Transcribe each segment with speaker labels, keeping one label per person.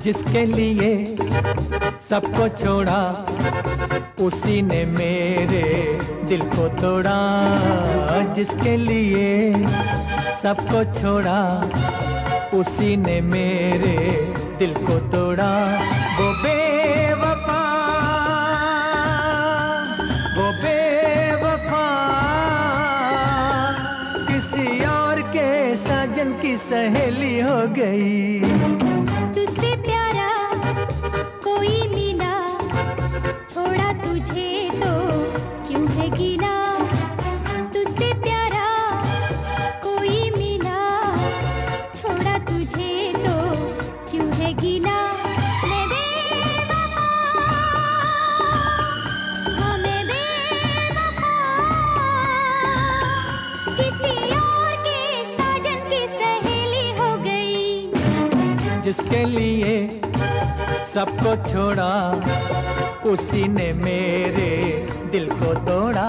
Speaker 1: जिसके लिए सबको छोड़ा, उसी ने मेरे दिल को तोड़ा। जिसके लिए सबको छोड़ा, उसी ने मेरे दिल को तोड़ा। वो बेवफा, वो बेवफा, किसी और के साजन की सहेली हो गई।
Speaker 2: तुझसे प्यारा कोई मिला, छोड़ा तुझे तो क्यों है गिला। तुझसे प्यारा कोई मिला, छोड़ा तुझे तो क्यों है गिला। मैं बेवफा, हाँ मैं बेवफा, किसी और के साजन की सहेली हो गई।
Speaker 1: जिसके लिए सबको छोड़ा, उसी ने मेरे दिल को तोड़ा।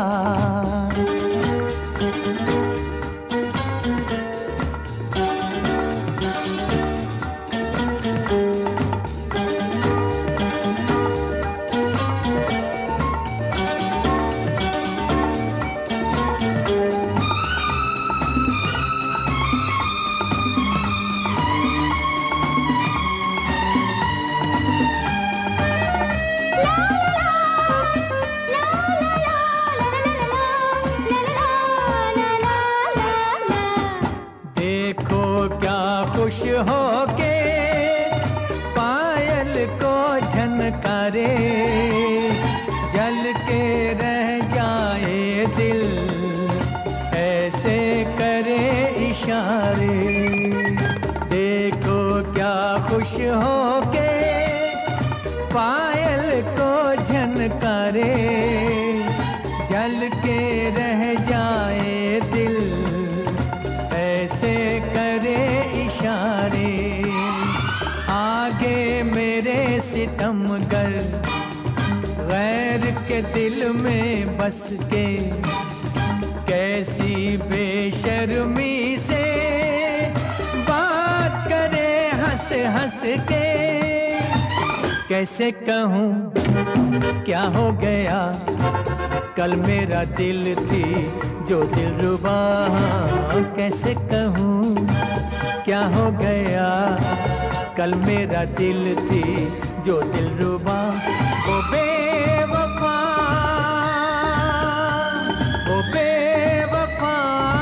Speaker 1: खुश हो के पायल को झनकारे, जल के रह जाए दिल, ऐसे करे इशारे। देखो क्या खुश हो के पायल को झनकारे, जल के रह जाए दिल, ऐसे करे इशारे। आगे मेरे सितमगर गैर के दिल में बस के, कैसी बेशर्मी से बात करे हंस हंस के। कैसे कहूँ क्या हो गया, कल मेरा दिल थी जो दिलरुबा। कैसे कहूँ क्या हो गया, कल मेरा दिल थी जो दिलरुबा। वो बेवफा, वो बेवफा,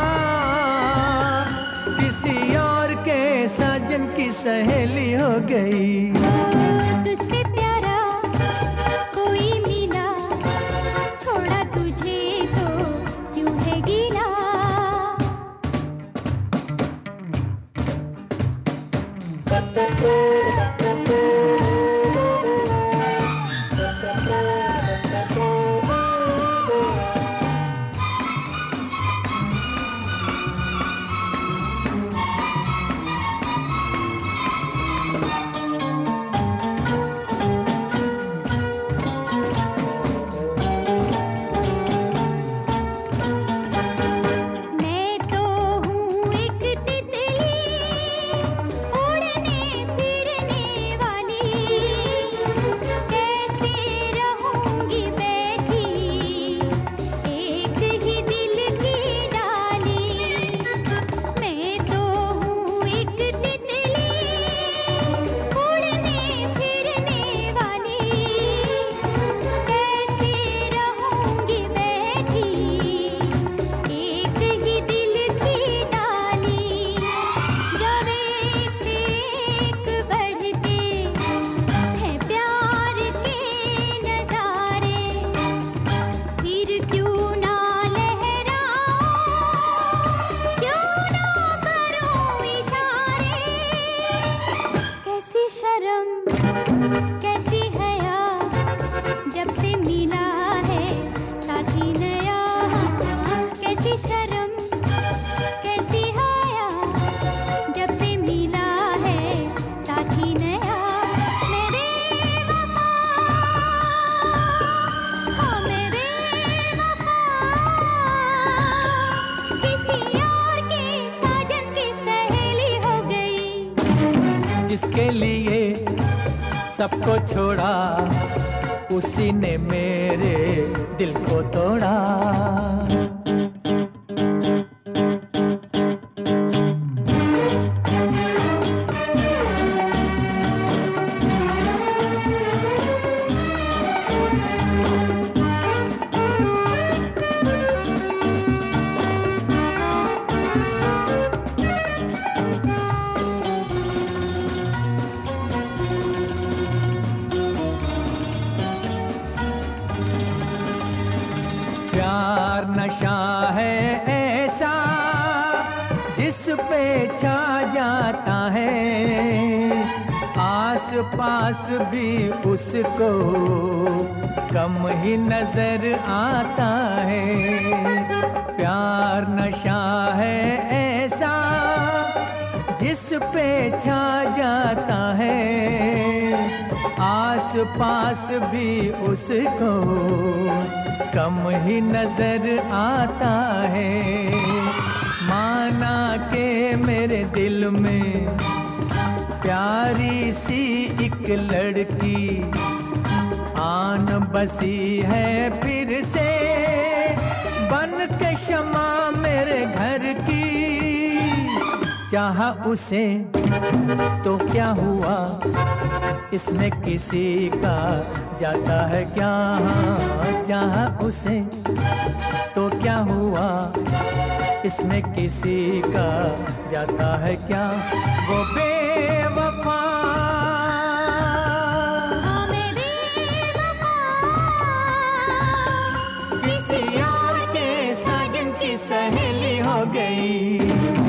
Speaker 1: किसी और के साजन की सहेली हो गई।
Speaker 2: तुझसे प्यारा कोई मिला, छोड़ा तुझे तो क्यों है गिला। कैसी हया, जब से मिला है साथी नया। कैसी शर्म, कैसी हया, जब से मिला है साथी नया। मैं बेवफा, हाँ मैं बेवफा, किसी और के साजन की सहेली हो गई।
Speaker 1: जिसके लिए सबको छोड़ा, उसी ने मेरे दिल को तोड़ा। प्यार नशा है ऐसा जिस पे छा जाता है, आस पास भी उसको कम ही नजर आता है। प्यार नशा है ऐसा जिस पे छा जाता है, आस पास भी उसको कम ही नजर आता है। माना के मेरे दिल में प्यारी सी एक लड़की आन बसी है फिर से, बन के शमा मेरे घर की। चाहा उसे तो क्या हुआ, इसमें किसी का जाता है क्या। चाहा उसे तो क्या हुआ, इसमें किसी का जाता है क्या। वो बेवफा किसी और के साजन की सहेली हो गई।